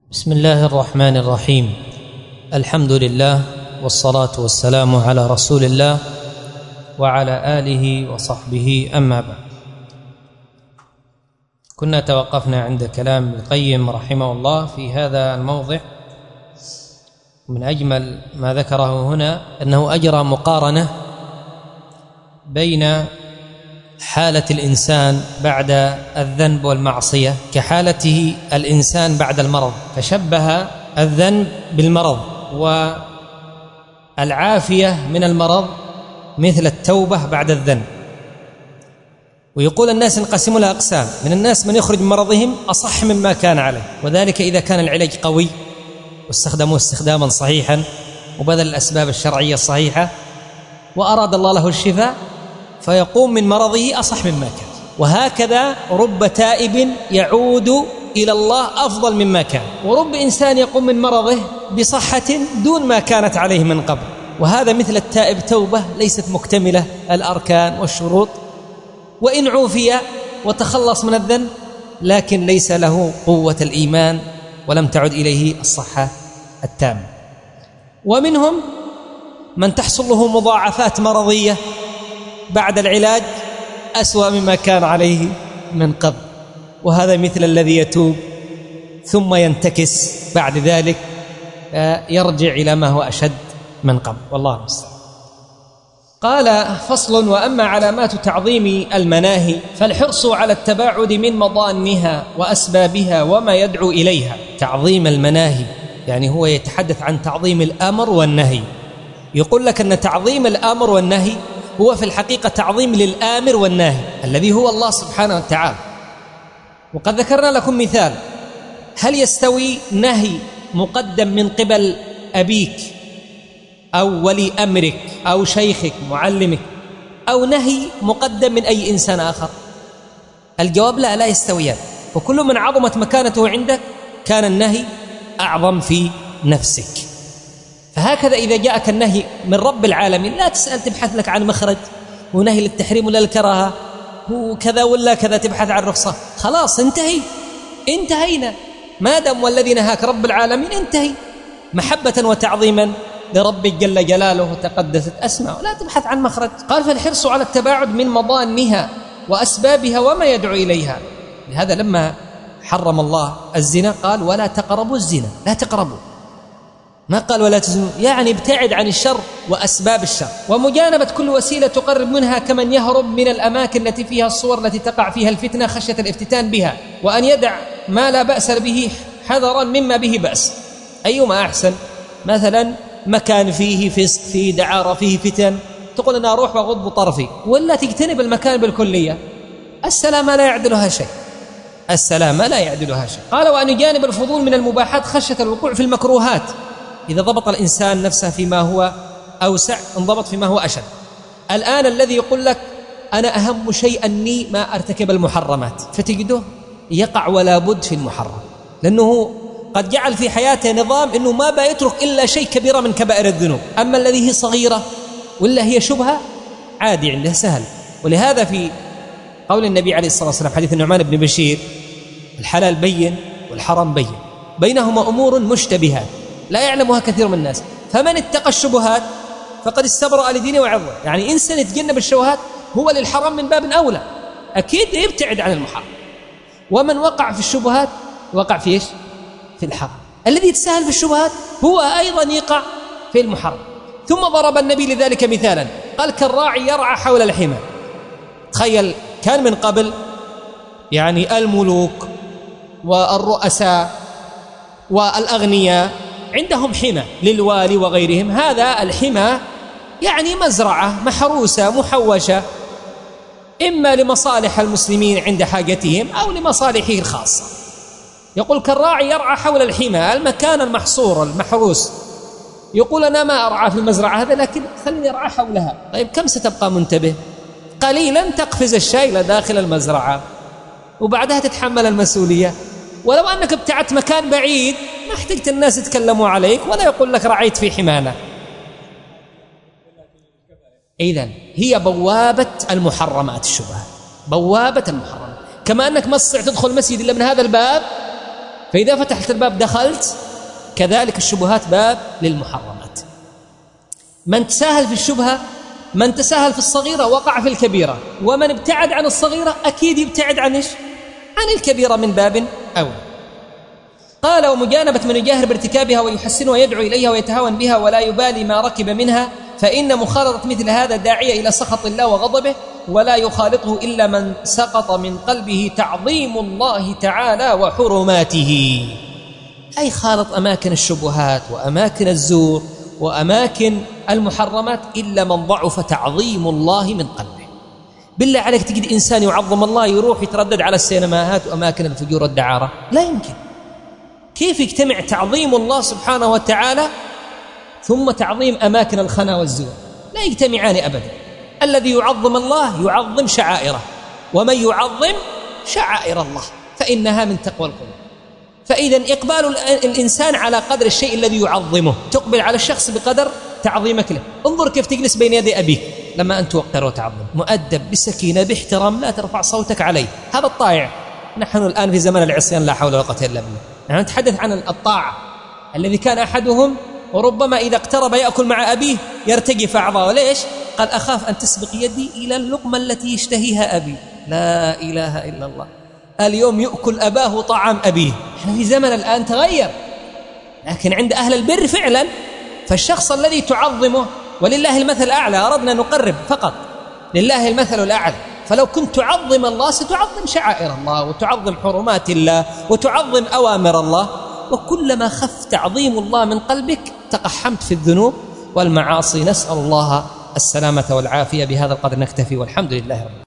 بسم الله الرحمن الرحيم. الحمد لله والصلاة والسلام على رسول الله وعلى آله وصحبه، أما بعد. كنا توقفنا عند كلام ابن القيم رحمه الله في هذا الموضع. من أجمل ما ذكره هنا أنه أجرى مقارنة بين حالة الإنسان بعد الذنب والمعصية كحالته الإنسان بعد المرض، فشبه الذنب بالمرض، والعافية من المرض مثل التوبة بعد الذنب. ويقول الناس انقسموا إلى أقسام: من الناس من يخرج من مرضهم أصح مما كان عليه، وذلك إذا كان العلاج قوي واستخدموه استخداما صحيحا وبذل الأسباب الشرعية الصحيحة وأراد الله له الشفاء، فيقوم من مرضه أصح مما كان. وهكذا رب تائب يعود إلى الله أفضل مما كان، ورب إنسان يقوم من مرضه بصحة دون ما كانت عليه من قبل. وهذا مثل التائب توبة ليست مكتملة الأركان والشروط، وإن عوفي وتخلص من الذنب لكن ليس له قوة الإيمان ولم تعد إليه الصحة التامة. ومنهم من تحصل له مضاعفات مرضية بعد العلاج أسوأ مما كان عليه من قبل، وهذا مثل الذي يتوب ثم ينتكس بعد ذلك يرجع إلى ما هو أشد من قبل، والله المستعان. قال: فصل: وأما علامات تعظيم المناهي فالحرص على التباعد من مضانها وأسبابها وما يدعو إليها. تعظيم المناهي يعني هو يتحدث عن تعظيم الأمر والنهي. يقول لك أن تعظيم الأمر والنهي هو في الحقيقة تعظيم للآمر والناهي الذي هو الله سبحانه وتعالى. وقد ذكرنا لكم مثال: هل يستوي نهي مقدم من قبل أبيك أو ولي أمرك أو شيخك معلمك، أو نهي مقدم من أي إنسان آخر؟ الجواب لا يستويان. وكل من عظمت مكانته عندك كان النهي أعظم في نفسك. فهكذا إذا جاءك النهي من رب العالمين لا تسأل تبحث لك عن مخرج، ونهي للتحريم ولا الكراهة، وكذا ولا كذا، تبحث عن رخصة. خلاص انتهينا. ما دام والذي نهاك رب العالمين انتهي، محبة وتعظيما لربك جل جلاله وتقدست أسماءه، لا تبحث عن مخرج. قال: فالحرص على التباعد من مضانها وأسبابها وما يدعو إليها. لهذا لما حرم الله الزنا قال: ولا تقربوا الزنا، لا تقربوا، ما قال ولا تزنوا، يعني ابتعد عن الشر وأسباب الشر، ومجانبة كل وسيلة تقرب منها، كمن يهرب من الأماكن التي فيها الصور التي تقع فيها الفتنة خشية الافتتان بها، وأن يدع ما لا بأس به حذرا مما به بأس. أيما أحسن؟ مثلا مكان فيه فسق، فيه دعارة، فيه فتن، تقول أنا أروح وأغض طرفي، ولا تجتنب المكان بالكلية. السلامة لا يعدلها شيء، السلامة لا يعدلها شيء. قال: وأن يجانب الفضول من المباحات خشية الوقوع في المكروهات. إذا ضبط الإنسان نفسه فيما هو أوسع انضبط فيما هو أشد. الآن الذي يقول لك أنا أهم شيء أني ما أرتكب المحرمات، فتجده يقع ولا بد في المحرم، لأنه قد جعل في حياته نظام أنه ما بيترك إلا شيء كبيرة من كبائر الذنوب. أما الذي هي صغيرة ولا هي شبهة عادي عنده، سهل. ولهذا في قول النبي عليه الصلاة والسلام حديث النعمان بن بشير: الحلال بين والحرام بين، بينهما أمور مشتبهات لا يعلمها كثير من الناس، فمن اتقى الشبهات فقد استبرأ لدينه وعرضه. يعني إنسان يتجنب الشبهات هو للحرام من باب أولى، أكيد يبتعد عن المحرم. ومن وقع في الشبهات وقع في إيش؟ في الحرام. الذي يتساهل في الشبهات هو أيضا يقع في المحرم. ثم ضرب النبي لذلك مثالا، قال: كالراعي يرعى حول الحمى. تخيل كان من قبل يعني الملوك والرؤساء والأغنياء عندهم حمى للوالي وغيرهم، هذا الحمى يعني مزرعة محروسة محوشة، إما لمصالح المسلمين عند حاجتهم أو لمصالحه الخاصة. يقول: كالراعي يرعى حول الحمى، المكان المحصور المحروس. يقول: أنا ما أرعى في المزرعة هذا، لكن خلني أرعى حولها. طيب كم ستبقى منتبه؟ قليلا تقفز الشاي إلى داخل المزرعة وبعدها تتحمل المسؤولية. ولو أنك ابتعدت مكان بعيد ما احتجت الناس يتكلموا عليك ولا يقول لك رعيت في حمانا. إذن هي بوابة المحرمات الشبهات، بوابة المحرمات. كما أنك ما تستطيع تدخل مسجد إلا من هذا الباب، فإذا فتحت الباب دخلت. كذلك الشبهات باب للمحرمات. من تساهل في الشبهة، من تساهل في الصغيرة وقع في الكبيرة، ومن ابتعد عن الصغيرة أكيد يبتعد عن عن الكبيرة من باب أولى. قال: ومجانبة من يجاهر بارتكابها ويحسنها ويدعو إليها ويتهاون بها ولا يبالي ما ركب منها، فإن مخالطة مثل هذا داعية إلى سخط الله وغضبه، ولا يخالطه إلا من سقط من قلبه تعظيم الله تعالى وحرماته. أي خالط أماكن الشبهات وأماكن الزور وأماكن المحرمات إلا من ضعف تعظيم الله من قلبه. بالله عليك تجد إنسان يعظم الله يروح يتردد على السينماهات وأماكن الفجور والدعارة؟ لا يمكن. كيف يجتمع تعظيم الله سبحانه وتعالى ثم تعظيم أماكن الخنا والزور؟ لا يجتمعان أبدا. الذي يعظم الله يعظم شعائره، ومن يعظم شعائر الله فإنها من تقوى القلوب. فإذا إقبال الإنسان على قدر الشيء الذي يعظمه، تقبل على الشخص بقدر تعظيمك له. انظر كيف تجلس بين يدي أبيك لما أن توقر وتعظم، مؤدب بسكينة باحترام، لا ترفع صوتك عليه. هذا الطائع. نحن الآن في زمن العصيان لا حول ولا قوة إلا بالله. نحن نتحدث عن الطاعة الذي كان أحدهم وربما إذا اقترب يأكل مع أبيه يرتجف أعضاءه. ليش؟ قال: أخاف أن تسبق يدي إلى اللقمة التي يشتهيها أبي. لا إله إلا الله. اليوم يأكل أباه طعام أبيه. احنا في زمن الآن تغير، لكن عند أهل البر فعلا. فالشخص الذي تعظمه، ولله المثل الأعلى، أردنا نقرب فقط، لله المثل الأعلى. فلو كنت تعظم الله ستعظم شعائر الله وتعظم حرمات الله وتعظم أوامر الله، وكلما خف تعظيم الله من قلبك تقحمت في الذنوب والمعاصي. نسأل الله السلامة والعافية. بهذا القدر نكتفي، والحمد لله رب العالمين.